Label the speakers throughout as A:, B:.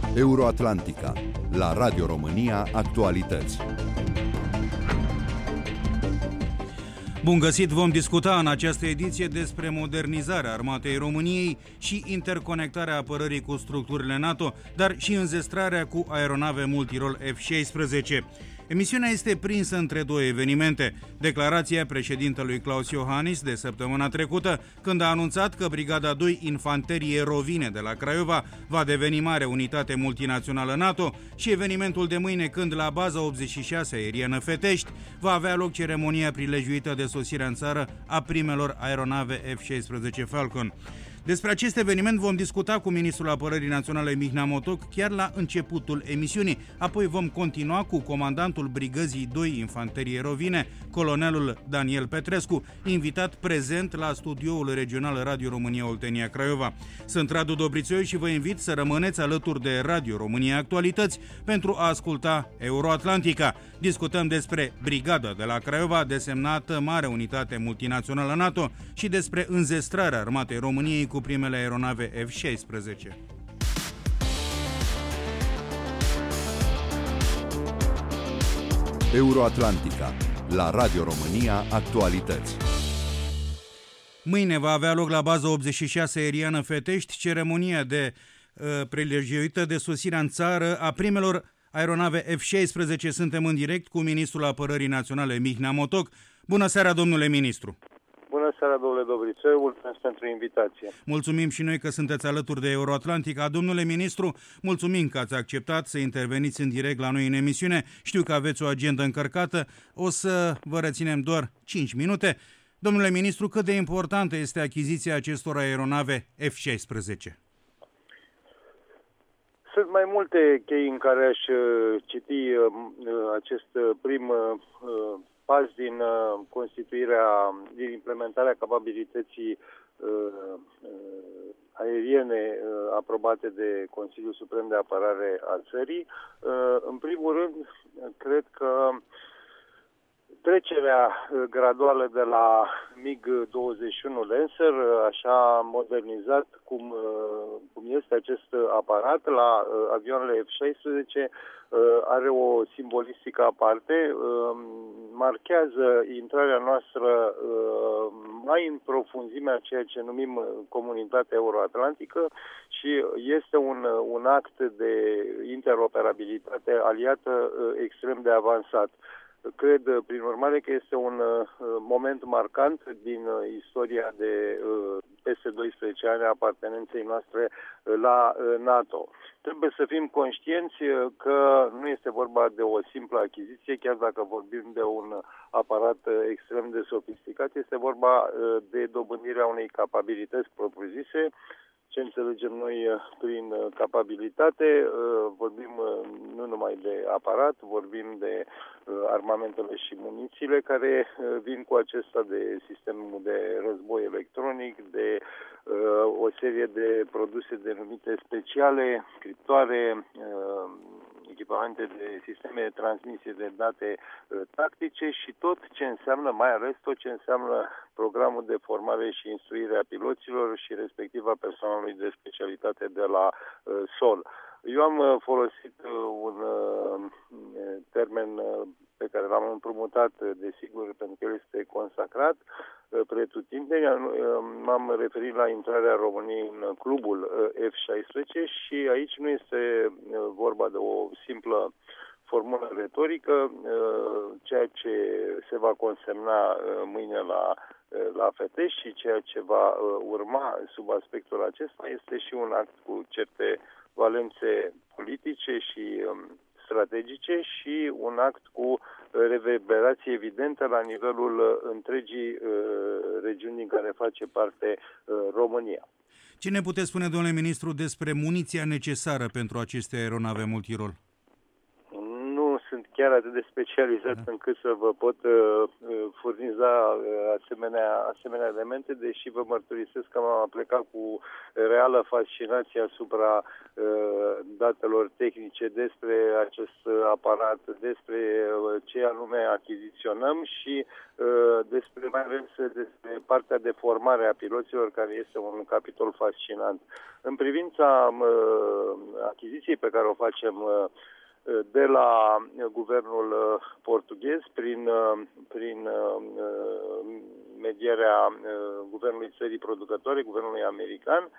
A: Euroatlantica, la Radio România Actualități.
B: Bun găsit! Vom discuta în această ediție despre modernizarea armatei României și interconectarea apărării cu structurile NATO, dar și înzestrarea cu aeronave multirol F-16. Emisiunea este prinsă între două evenimente. Declarația președintelui Klaus Iohannis de săptămâna trecută, când a anunțat că Brigada 2 Infanterie Rovine de la Craiova va deveni mare unitate multinațională NATO, și evenimentul de mâine, când la baza 86 aeriană Fetești va avea loc ceremonia prilejuită de sosirea în țară a primelor aeronave F-16 Falcon. Despre acest eveniment vom discuta cu ministrul Apărării Naționale Mihnea Motoc chiar la începutul emisiunii. Apoi vom continua cu comandantul Brigăzii 2 Infanterie Rovine, colonelul Daniel Petrescu, invitat prezent la studioul regional Radio România Oltenia Craiova. Sunt Radu Dobrițoi și vă invit să rămâneți alături de Radio România Actualități pentru a asculta Euroatlantica. Discutăm despre Brigada de la Craiova, desemnată mare unitate multinațională NATO, și despre înzestrarea armatei României cu primele aeronave F-16.
A: Euroatlantica, la Radio România Actualități.
B: Mâine va avea loc la baza 86 aeriană Fetești ceremonia de prilejuită de sosirea în țară a primelor aeronave F-16. Suntem în direct cu ministrul Apărării Naționale Mihnea Motoc. Bună seara, domnule ministru!
C: Bună seara, domnule Dobrițoi, mulțumesc pentru invitație.
B: Mulțumim și noi că sunteți alături de Euroatlantica. Domnule ministru, mulțumim că ați acceptat să interveniți în direct la noi în emisiune. Știu că aveți o agendă încărcată, o să vă reținem doar 5 minute. Domnule ministru, cât de importantă este achiziția acestor aeronave F-16?
C: Sunt mai multe chei în care aș citi acest prim pas din din implementarea capabilității aeriene aprobate de Consiliul Suprem de Apărare al țării. În primul rând, cred că trecerea graduală de la MiG-21 Lancer, așa modernizat cum este acest aparat, la avioanele F-16, are o simbolistică aparte, marchează intrarea noastră mai în profunzime a ceea ce numim comunitatea euroatlantică și este un act de interoperabilitate aliată extrem de avansat. Cred, prin urmare, că este un moment marcant din istoria de peste 12 ani a apartenenței noastre la NATO. Trebuie să fim conștienți că nu este vorba de o simplă achiziție, chiar dacă vorbim de un aparat extrem de sofisticat, este vorba de dobândirea unei capabilități propriu-zise. Ce înțelegem noi prin capabilitate? Vorbim nu numai de aparat, vorbim de armamentele și munițiile care vin cu acesta, de sistemul de război electronic, de o serie de produse denumite speciale, criptoare, echipamente de sisteme de transmisie de date tactice și tot ce înseamnă, mai ales tot ce înseamnă programul de formare și instruire a piloților și respectiv a personalului de specialitate de la sol. Eu am folosit un termen pe care l-am împrumutat, desigur, pentru că el este consacrat pretutindeni. M-am referit la intrarea României în clubul F-16 și aici nu este vorba de o simplă formulă retorică. Ceea ce se va consemna mâine la Fetești și ceea ce va urma sub aspectul acesta este și un act cu certe valențe politice și strategice și un act cu reverberație evidentă la nivelul întregii regiuni din care face parte România.
B: Ce ne puteți spune, domnule ministru, despre muniția necesară pentru aceste aeronave multirol?
C: Nu sunt chiar atât de specializat încât să vă pot furniza asemenea elemente, deși vă mărturisesc că m-am plecat cu reală fascinație asupra datelor tehnice despre acest aparat, despre ce anume achiziționăm și despre mai ales despre partea de formare a piloților, care este un capitol fascinant. În privința achiziției pe care o facem de la guvernul portughez prin medierea guvernului țării producătoare, guvernului american.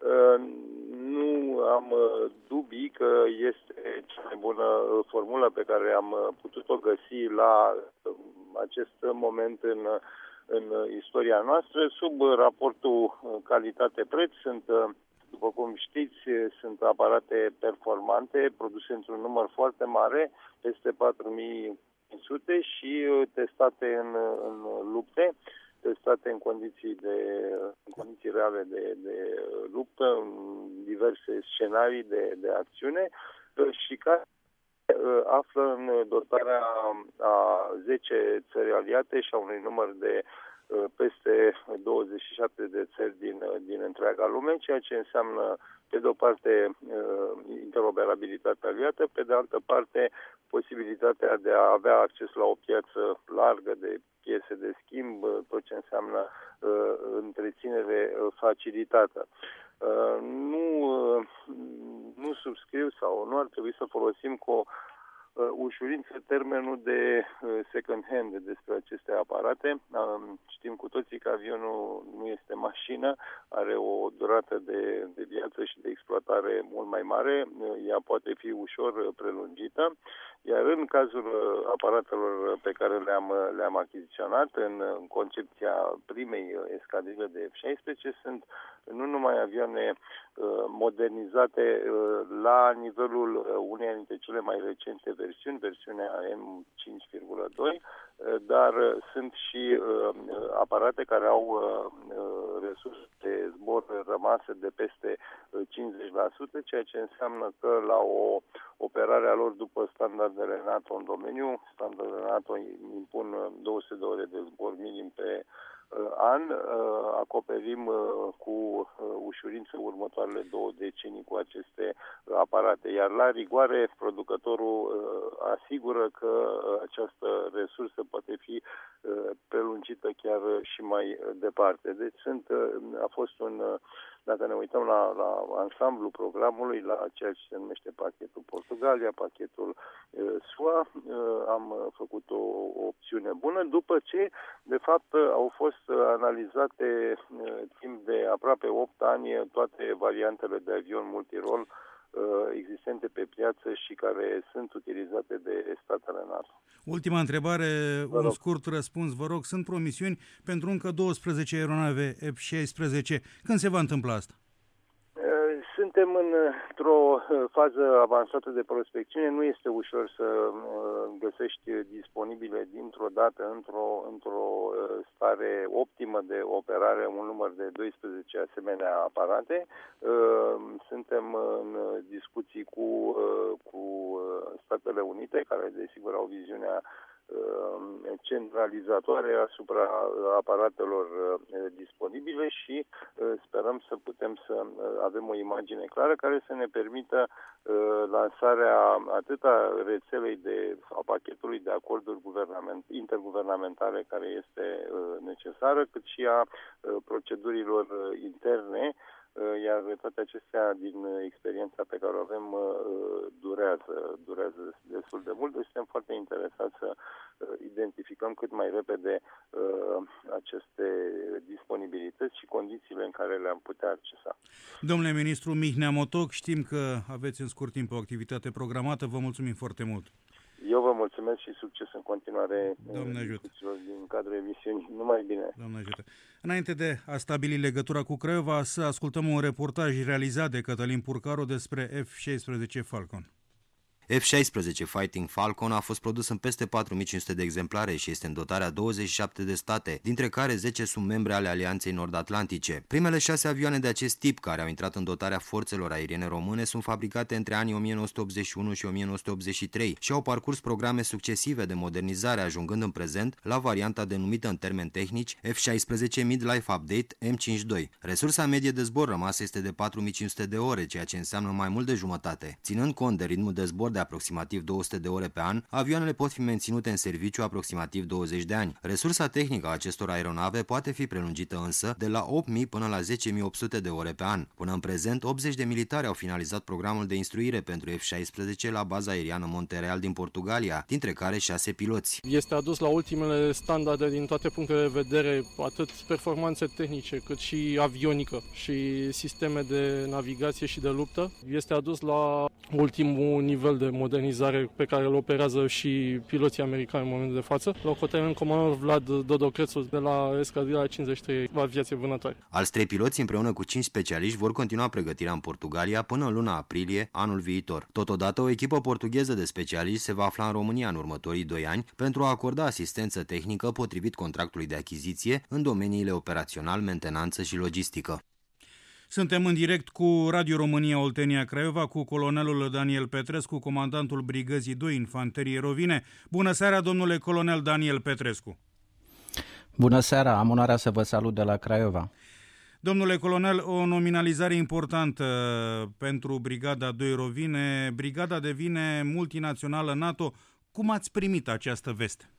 C: Nu am dubii că este cea mai bună formulă pe care am putut-o găsi la acest moment în istoria noastră. Sub raportul calitate-preț după cum știți, sunt aparate performante, produse într-un număr foarte mare, peste 4500 și testate în lupte, testate în condiții reale de luptă, în diverse scenarii de acțiune și care află în dotarea a 10 țări aliate și a unui număr de peste 27 de țări din întreaga lume, ceea ce înseamnă, pe de o parte, interoperabilitatea aliată, pe de altă parte, posibilitatea de a avea acces la o piață largă de piese de schimb, tot ce înseamnă întreținere facilitată. Nu subscriu sau nu ar trebui să folosim cu ușurință termenul de second hand despre aceste aparate. Știm cu toții că avionul nu este mașină, are o durată de viață și de exploatare mult mai mare, ea poate fi ușor prelungită, iar în cazul aparatelor pe care le-am achiziționat în concepția primei escadrile de F-16 sunt nu numai avioane modernizate la nivelul uneia dintre cele mai recente versiuni, versiunea M5,2, dar sunt și aparate care au resurse de zbor rămase de peste 50%, ceea ce înseamnă că la o operare a lor după standardele NATO în domeniu, standardele NATO impun 200 de ore de zbor minim pe an, acoperim cu ușurință următoarele 2 decenii cu aceste aparate. Iar la rigoare, producătorul asigură că această resursă poate fi prelungită chiar și mai departe. Deci a fost dacă ne uităm la ansamblu programului, la ceea ce se numește pachetul Portugalia, pachetul SUA, am făcut o opțiune bună, după ce, de fapt, au fost analizate timp de aproape 8 ani toate variantele de avion multirol existente pe piață și care sunt utilizate de statele NATO.
B: Ultima întrebare, un scurt răspuns, vă rog. Sunt promisiuni pentru încă 12 aeronave F-16. Când se va întâmpla asta?
C: Suntem într-o fază avansată de prospecțiune. Nu este ușor să găsești disponibile dintr-o dată, într-o stare optimă de operare, un număr de 12 asemenea aparate. Suntem în discuții cu Statele Unite, care desigur au viziunea centralizatoare asupra aparatelor disponibile și sperăm să putem să avem o imagine clară care să ne permită lansarea atât a rețelei a pachetului de acorduri interguvernamentale care este necesară, cât și a procedurilor interne, iar toate acestea, din experiența pe care o avem, durează destul de mult. Deci suntem foarte interesați să identificăm cât mai repede aceste disponibilități și condițiile în care le-am putea accesa.
B: Domnule ministru Mihnea Motoc, știm că aveți în scurt timp o activitate programată. Vă mulțumim foarte mult.
C: Eu vă mulțumesc și succes în continuare din cadrul emisiunii. Numai bine!
B: Doamne ajută! Înainte de a stabili legătura cu Craiova, să ascultăm un reportaj realizat de Cătălin Purcaru despre F-16 Falcon.
D: F-16 Fighting Falcon a fost produs în peste 4500 de exemplare și este în dotarea 27 de state, dintre care 10 sunt membre ale Alianței Nord-Atlantice. Primele 6 avioane de acest tip care au intrat în dotarea forțelor aeriene române sunt fabricate între anii 1981 și 1983 și au parcurs programe succesive de modernizare, ajungând în prezent la varianta denumită în termeni tehnici F-16 Midlife Update M52. Resursa medie de zbor rămasă este de 4500 de ore, ceea ce înseamnă mai mult de jumătate. Ținând cont de ritmul de zbor de de aproximativ 200 de ore pe an, avioanele pot fi menținute în serviciu aproximativ 20 de ani. Resursa tehnică a acestor aeronave poate fi prelungită însă de la 8.000 până la 10.800 de ore pe an. Până în prezent, 80 de militari au finalizat programul de instruire pentru F-16 la baza aeriană Monte-Real din Portugalia, dintre care 6 piloți.
E: Este adus la ultimele standarde din toate punctele de vedere, atât performanțe tehnice cât și avionică și sisteme de navigație și de luptă. Este adus la ultimul nivel de modernizare pe care îl operează și piloții americani în momentul de față. Locotenent comandor Vlad Dodocrețu de la Escadrila 53 Aviație Vânătoare.
D: Alți 3 piloți împreună cu 5 specialiști vor continua pregătirea în Portugalia până în luna aprilie anul viitor. Totodată, o echipă portugheză de specialiști se va afla în România în următorii 2 ani pentru a acorda asistență tehnică potrivit contractului de achiziție în domeniile operațional, mentenanță și logistică.
B: Suntem în direct cu Radio România Oltenia Craiova, cu colonelul Daniel Petrescu, comandantul Brigăzii 2 Infanterie Rovine. Bună seara, domnule colonel Daniel Petrescu!
F: Bună seara, am onoarea să vă salut de la Craiova.
B: Domnule colonel, o nominalizare importantă pentru Brigada 2 Rovine. Brigada devine multinațională NATO. Cum ați primit această veste?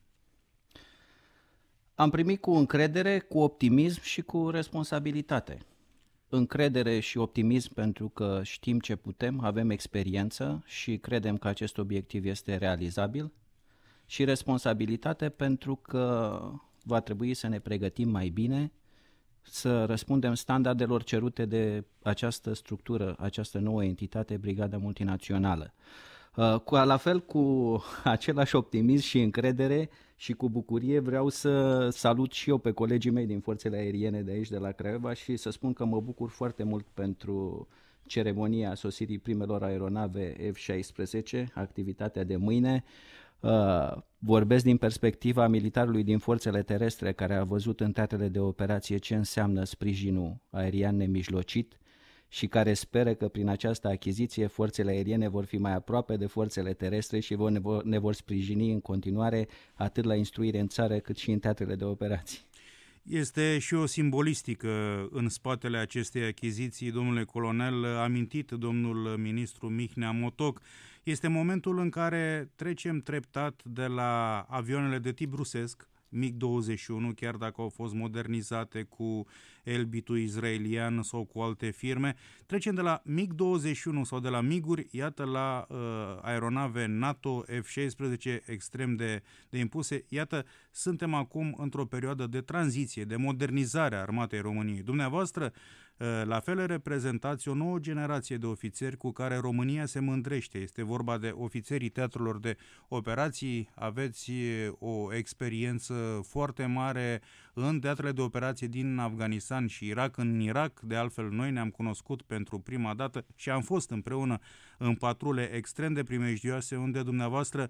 F: Am primit cu încredere, cu optimism și cu responsabilitate. Încredere și optimism pentru că știm ce putem, avem experiență și credem că acest obiectiv este realizabil, și responsabilitate pentru că va trebui să ne pregătim mai bine, să răspundem standardelor cerute de această structură, această nouă entitate, Brigada Multinațională. La fel, cu același optimism și încredere și cu bucurie, vreau să salut și eu pe colegii mei din forțele aeriene de aici, de la Craiova, și să spun că mă bucur foarte mult pentru ceremonia sosirii primelor aeronave F-16, activitatea de mâine. Vorbesc din perspectiva militarului din forțele terestre care a văzut în teatrele de operație ce înseamnă sprijinul aerian nemijlocit și care speră că prin această achiziție forțele aeriene vor fi mai aproape de forțele terestre și ne vor sprijini în continuare atât la instruire în țară cât și în teatrele de operații.
B: Este și o simbolistică în spatele acestei achiziții, domnule colonel, amintit domnul ministru Mihnea Motoc. Este momentul în care trecem treptat de la avioanele de tip rusesc, MiG-21, chiar dacă au fost modernizate cu Elbitul israelian sau cu alte firme, trecem de la MiG-21 sau de la MiG-uri, iată, la aeronave NATO F-16 extrem de impuse. Iată, suntem acum într-o perioadă de tranziție, de modernizare a Armatei României. Dumneavoastră, la fel, reprezentați o nouă generație de ofițeri cu care România se mândrește. Este vorba de ofițerii teatrelor de operații. Aveți o experiență foarte mare în teatrele de operații din Afganistan și Irak. În Irak, de altfel, noi ne-am cunoscut pentru prima dată și am fost împreună în patrule extrem de primejdioase, unde dumneavoastră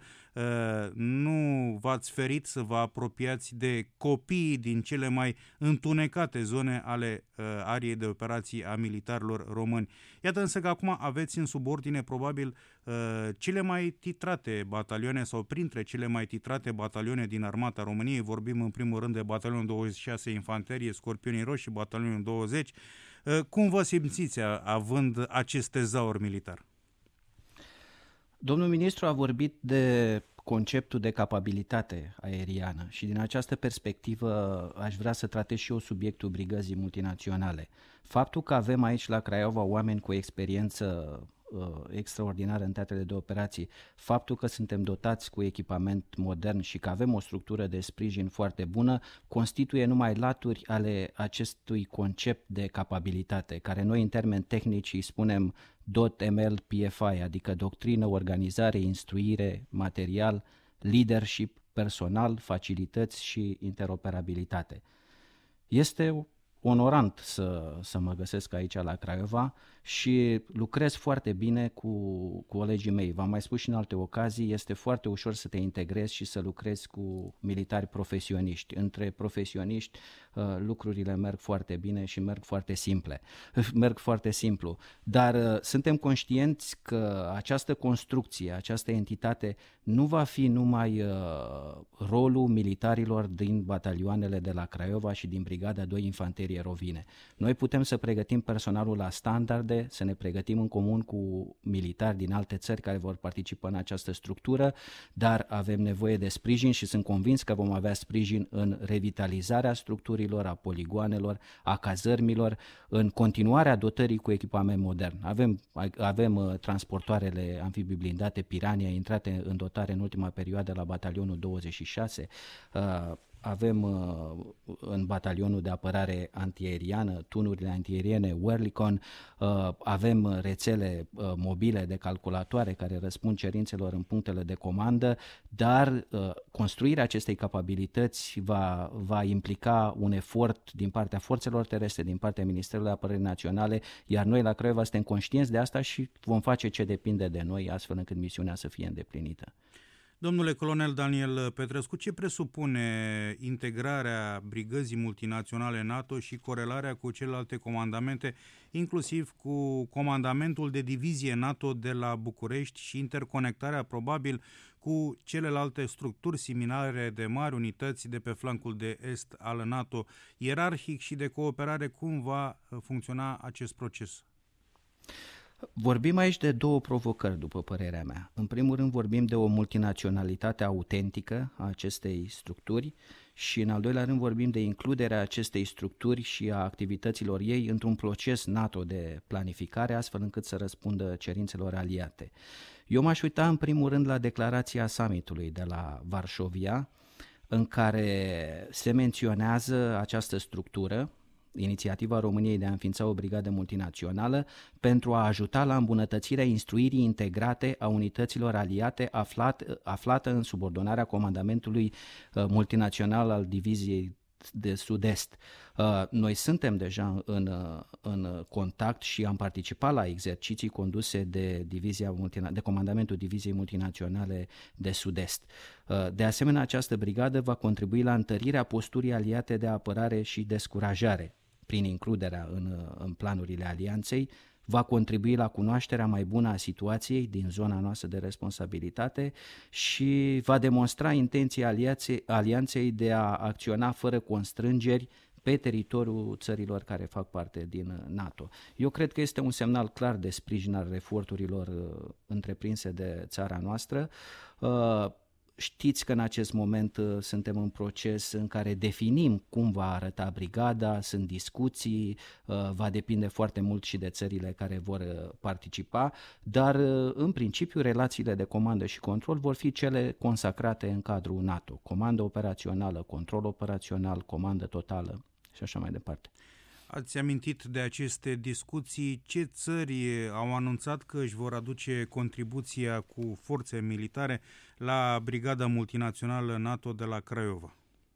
B: nu v-ați ferit să vă apropiați de copiii din cele mai întunecate zone ale ariei de operații a militarilor români. Iată însă că acum aveți în subordine probabil cele mai titrate batalioane sau printre cele mai titrate batalioane din Armata României. Vorbim în primul rând de batalionul 26 Infanterie, Scorpionii Roșii, batalionul 20. Cum vă simțiți având acest tezaur militar?
F: Domnul ministru a vorbit de conceptul de capabilitate aeriană și din această perspectivă aș vrea să tratez și eu subiectul Brigăzii Multinaționale. Faptul că avem aici la Craiova oameni cu experiență extraordinară în teatrele de operații, faptul că suntem dotați cu echipament modern și că avem o structură de sprijin foarte bună, constituie numai laturi ale acestui concept de capabilitate, care noi în termeni tehnici îi spunem DOT-ML PFI, adică doctrină, organizare, instruire, material, leadership, personal, facilități și interoperabilitate. Este onorant să mă găsesc aici la Craiova și lucrez foarte bine cu colegii mei. V-am mai spus și în alte ocazii, este foarte ușor să te integrezi și să lucrezi cu militari profesioniști. Între profesioniști lucrurile merg foarte bine și merg foarte simplu. Dar suntem conștienți că această construcție, această entitate nu va fi numai rolul militarilor din batalioanele de la Craiova și din Brigada 2 Infanterie Rovine. Noi putem să pregătim personalul la standarde naționale, să ne pregătim în comun cu militari din alte țări care vor participa în această structură, dar avem nevoie de sprijin și sunt convins că vom avea sprijin în revitalizarea structurilor, a poligoanelor, a cazărmilor, în continuarea dotării cu echipament modern. Avem transportoarele amfibii blindate Piranha intrate în dotare în ultima perioadă la batalionul 26, avem în batalionul de apărare antiaeriană, tunurile antiaeriene Oerlikon, avem rețele mobile de calculatoare care răspund cerințelor în punctele de comandă, dar construirea acestei capabilități va implica un efort din partea forțelor terestre, din partea Ministerului Apărării Naționale, iar noi la Craiova suntem conștienți de asta și vom face ce depinde de noi, astfel încât misiunea să fie îndeplinită.
B: Domnule colonel Daniel Petrescu, ce presupune integrarea brigăzii multinaționale NATO și corelarea cu celelalte comandamente, inclusiv cu comandamentul de divizie NATO de la București și interconectarea probabil cu celelalte structuri similare de mari unități de pe flancul de est al NATO, ierarhic și de cooperare? Cum va funcționa acest proces?
F: Vorbim aici de două provocări, după părerea mea. În primul rând vorbim de o multinaționalitate autentică a acestei structuri și în al doilea rând vorbim de includerea acestei structuri și a activităților ei într-un proces NATO de planificare, astfel încât să răspundă cerințelor aliate. Eu m-aș uita în primul rând la declarația summitului de la Varșovia, în care se menționează această structură, inițiativa României de a înființa o brigadă multinațională pentru a ajuta la îmbunătățirea instruirii integrate a unităților aliate aflată în subordonarea comandamentului multinațional al Diviziei de Sud-Est. Noi suntem deja în contact și am participat la exerciții conduse de comandamentul Diviziei Multinaționale de Sud-Est. De asemenea, această brigadă va contribui la întărirea posturii aliate de apărare și descurajare prin includerea în planurile alianței, va contribui la cunoașterea mai bună a situației din zona noastră de responsabilitate și va demonstra intenția alianței de a acționa fără constrângeri pe teritoriul țărilor care fac parte din NATO. Eu cred că este un semnal clar de sprijin al eforturilor întreprinse de țara noastră. Știți că în acest moment suntem în proces în care definim cum va arăta brigada, sunt discuții, va depinde foarte mult și de țările care vor participa, dar în principiu relațiile de comandă și control vor fi cele consacrate în cadrul NATO. Comandă operațională, control operațional, comandă totală și așa mai departe.
B: Ați amintit de aceste discuții. Ce țări au anunțat că își vor aduce contribuția cu forțe militare la Brigada Multinațională NATO de la Craiova?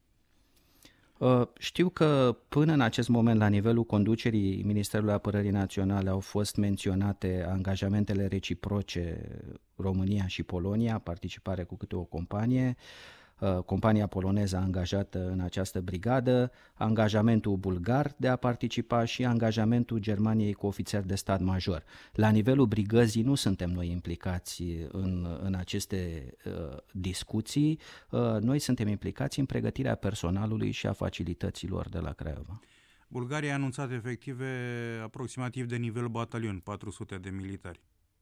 F: Știu că până în acest moment, la nivelul conducerii Ministerului Apărării Naționale, au fost menționate angajamentele reciproce România și Polonia, participare cu câte o companie, compania poloneză angajată în această brigadă, angajamentul bulgar de a participa și angajamentul Germaniei cu ofițeri de stat major. La nivelul brigăzii nu suntem noi implicați în aceste discuții, noi suntem implicați în pregătirea personalului și a facilităților de la Craiova.
B: Bulgaria a anunțat efective aproximativ de nivel batalion, 400 de militari.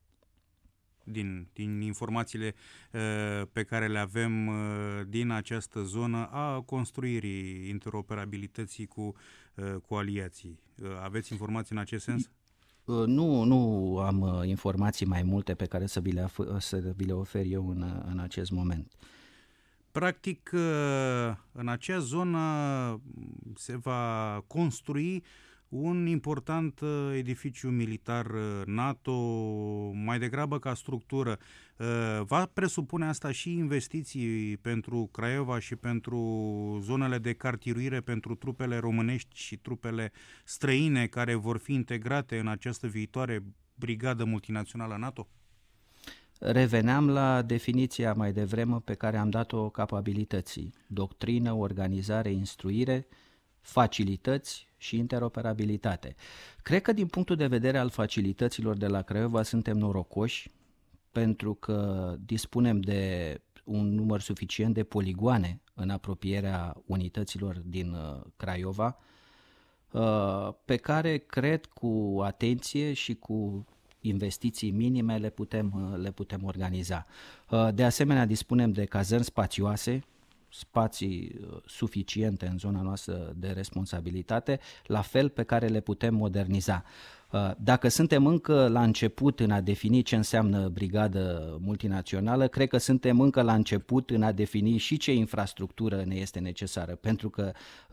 B: Din informațiile pe care le avem din această zonă a construirii interoperabilității cu aliații. Aveți informații în acest sens?
F: Nu am informații mai multe pe care să vi le ofer eu în acest moment.
B: Practic, în acea zonă se va construi un important edificiu militar NATO, mai degrabă ca structură. Va presupune asta și investiții pentru Craiova și pentru zonele de cartiruire pentru trupele românești și trupele străine care vor fi integrate în această viitoare brigadă multinațională NATO?
F: Reveneam la definiția mai devreme pe care am dat-o capabilității: doctrină, organizare, instruire, facilități și interoperabilitate. Cred că din punctul de vedere al facilităților de la Craiova suntem norocoși pentru că dispunem de un număr suficient de poligoane în apropierea unităților din Craiova. pe care cred cu atenție și cu investiții minime le putem organiza. De asemenea, dispunem de cazărni spațioase, spații suficiente în zona noastră de responsabilitate, la fel pe care le putem moderniza. Dacă suntem încă la început în a defini ce înseamnă brigadă multinațională, cred că suntem încă la început în a defini și ce infrastructură ne este necesară, pentru că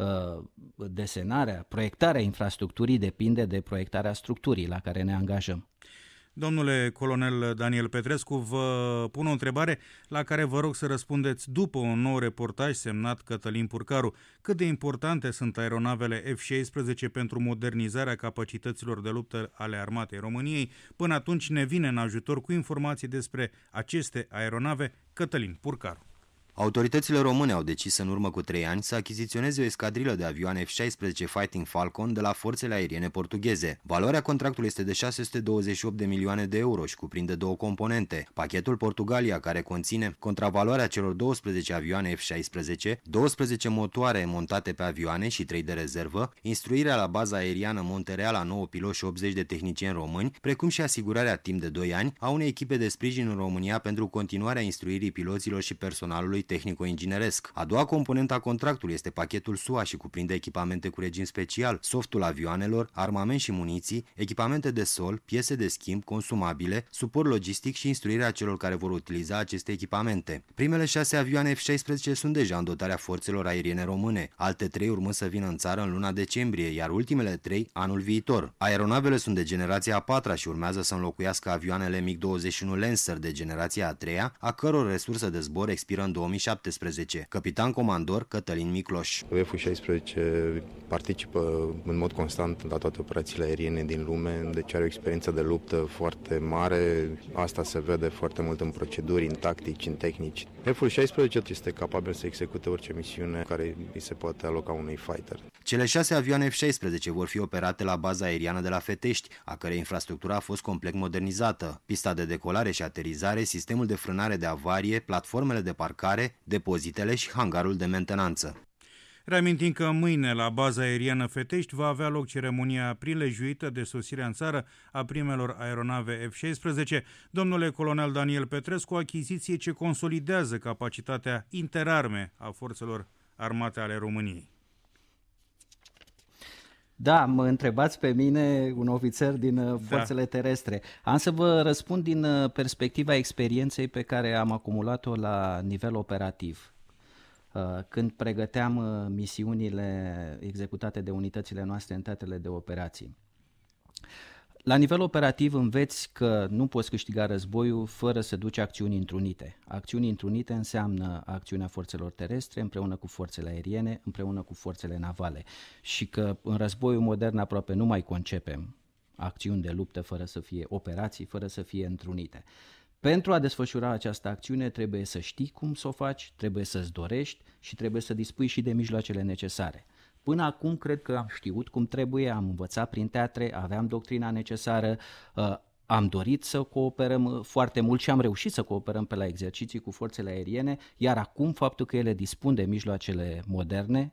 F: proiectarea infrastructurii depinde de proiectarea structurii la care ne angajăm.
B: Domnule colonel Daniel Petrescu, vă pun o întrebare la care vă rog să răspundeți după un nou reportaj semnat Cătălin Purcaru. Cât de importante sunt aeronavele F-16 pentru modernizarea capacităților de luptă ale Armatei României? Până atunci ne vine în ajutor cu informații despre aceste aeronave Cătălin Purcaru.
D: Autoritățile române au decis în urmă cu 3 ani să achiziționeze o escadrilă de avioane F-16 Fighting Falcon de la forțele aeriene portugheze. Valoarea contractului este de 628 de milioane de euro și cuprinde 2 componente. Pachetul Portugalia, care conține contravaloarea celor 12 avioane F-16, 12 motoare montate pe avioane și 3 de rezervă, instruirea la baza aeriană Montereal a 9 piloți și 80 de tehnicieni români, precum și asigurarea timp de 2 ani a unei echipe de sprijin în România pentru continuarea instruirii piloților și personalului tehnico-ingineresc. A doua componentă a contractului este pachetul SUA și cuprinde echipamente cu regim special, softul avioanelor, armament și muniții, echipamente de sol, piese de schimb, consumabile, suport logistic și instruirea celor care vor utiliza aceste echipamente. Primele 6 avioane F-16 sunt deja în dotarea forțelor aeriene române, alte 3 urmând să vină în țară în luna decembrie, iar ultimele 3 anul viitor. Aeronavele sunt de generația a 4-a și urmează să înlocuiască avioanele MiG-21 Lancer de generația a 3-a, a căror resursă de zbor expiră în 2017. Capitan comandor Cătălin Micloș.
G: F-16 participă în mod constant la toate operațiile aeriene din lume, deci are o experiență de luptă foarte mare. Asta se vede foarte mult în proceduri, în tactici, în tehnici. F-16 este capabil să execute orice misiune care îi se poate aloca unui fighter.
D: Cele 6 avioane F-16 vor fi operate la baza aeriană de la Fetești, a cărei infrastructură a fost complet modernizată. Pista de decolare și aterizare, sistemul de frânare de avarie, platformele de parcare, depozitele și hangarul de mentenanță.
B: Reamintim că mâine la baza aeriană Fetești va avea loc ceremonia prilejuită de sosirea în țară a primelor aeronave F-16. Domnule colonel Daniel Petrescu, o achiziție ce consolidează capacitatea interarme a forțelor armate ale României.
F: Da, mă întrebați pe mine, un ofițer din forțele terestre. Am să vă răspund din perspectiva experienței pe care am acumulat-o la nivel operativ. Când pregăteam misiunile executate de unitățile noastre în teatrele de operații. La nivel operativ înveți că nu poți câștiga războiul fără să duci acțiuni întrunite. Acțiuni întrunite înseamnă acțiunea forțelor terestre împreună cu forțele aeriene, împreună cu forțele navale. Și că în războiul modern aproape nu mai concepem acțiuni de luptă fără să fie operații, fără să fie întrunite. Pentru a desfășura această acțiune trebuie să știi cum să o faci, trebuie să-ți dorești și trebuie să dispui și de mijloacele necesare. Până acum cred că am știut cum trebuie, am învățat prin teatre, aveam doctrina necesară, am dorit să cooperăm foarte mult și am reușit să cooperăm pe la exerciții cu forțele aeriene, iar acum faptul că ele dispun de mijloacele moderne,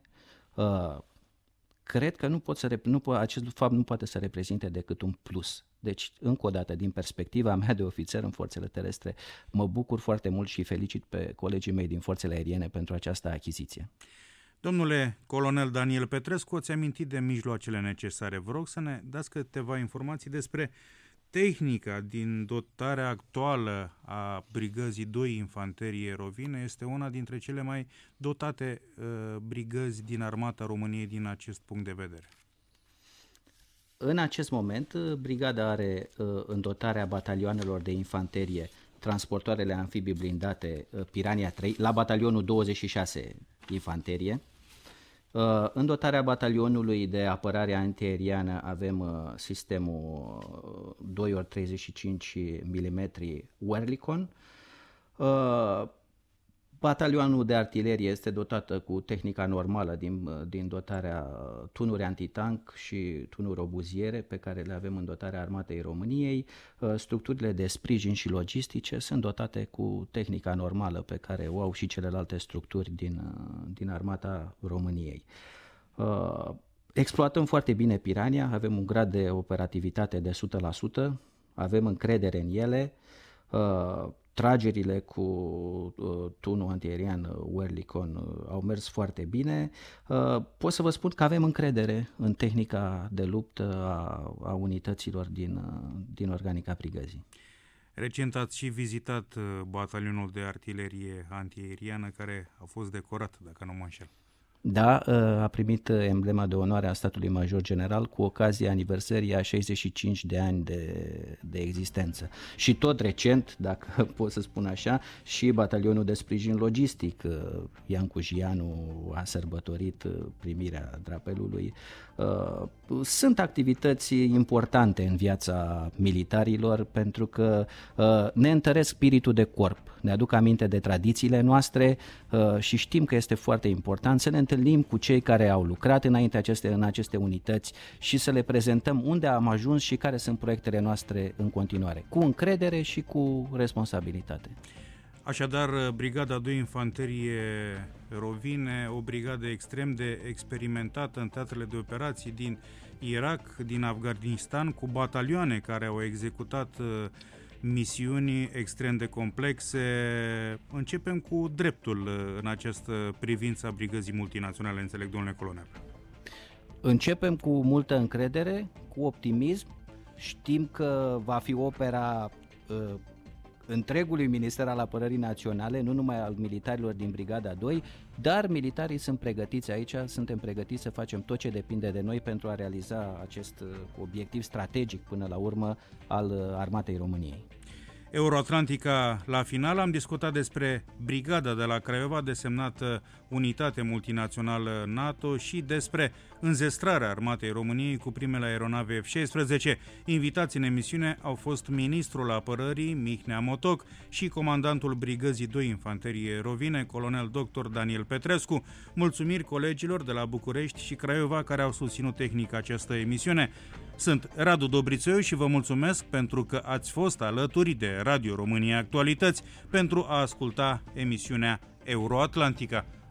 F: cred că acest fapt nu poate să reprezinte decât un plus. Deci, încă o dată, din perspectiva mea de ofițer în forțele terestre, mă bucur foarte mult și felicit pe colegii mei din forțele aeriene pentru această achiziție.
B: Domnule colonel Daniel Petrescu, ați amintit de mijloacele necesare. Vă rog să ne dați câteva informații despre tehnica din dotarea actuală a Brigăzii 2 Infanterie Rovine. Este una dintre cele mai dotate brigăzi din Armata României din acest punct de vedere.
F: În acest moment, brigada are în dotarea batalioanelor de infanterie transportoarele amfibii blindate Piranha 3 la batalionul 26 Infanterie. În dotarea batalionului de apărare antiaeriană avem sistemul 2x35 mm Oerlikon. Batalionul de artilerie este dotată cu tehnica normală din dotarea tunuri antitank și tunuri obuziere pe care le avem în dotarea Armatei României. Structurile de sprijin și logistice sunt dotate cu tehnica normală pe care o au și celelalte structuri din Armata României. Exploatăm foarte bine Piranha, avem un grad de operativitate de 100%, avem încredere în ele. Tragerile cu tunul antiaerian Oerlikon au mers foarte bine. Pot să vă spun că avem încredere în tehnica de luptă a unităților din organica brigăzii.
B: Recent ați și vizitat batalionul de artilerie antiaeriană care a fost decorat, dacă nu mă înșel.
F: Da, a primit emblema de onoare a statului major general cu ocazia aniversării a 65 de ani de existență. Și tot recent, dacă pot să spun așa, și batalionul de sprijin logistic Ian Cujianu a sărbătorit primirea drapelului. Sunt activități importante în viața militarilor pentru că ne întăresc spiritul de corp, ne aduc aminte de tradițiile noastre și știm că este foarte important să ne întâlnim cu cei care au lucrat în aceste unități și să le prezentăm unde am ajuns și care sunt proiectele noastre în continuare, cu încredere și cu responsabilitate.
B: Așadar, Brigada 2 Infanterie Rovine, o brigadă extrem de experimentată în teatrele de operații din Irak, din Afganistan, cu batalioane care au executat misiuni extrem de complexe. Începem cu dreptul în această privință a brigăzii multinaționale, înțeleg, domnule colonel.
F: Începem cu multă încredere, cu optimism. Știm că va fi opera întregului Minister al Apărării Naționale, nu numai al militarilor din Brigada 2, dar militarii sunt pregătiți aici, suntem pregătiți să facem tot ce depinde de noi pentru a realiza acest obiectiv strategic până la urmă al Armatei României.
B: Euroatlantica, la final am discutat despre brigada de la Craiova, desemnată Unitate Multinațională NATO, și despre înzestrarea Armatei României cu primele aeronave F-16. Invitați în emisiune au fost ministrul apărării Mihnea Motoc și comandantul brigăzii 2 Infanterie Rovine, colonel dr. Daniel Petrescu. Mulțumiri colegilor de la București și Craiova care au susținut tehnic această emisiune. Sunt Radu Dobrițoiu și vă mulțumesc pentru că ați fost alături de Radio România Actualități pentru a asculta emisiunea Euroatlantica.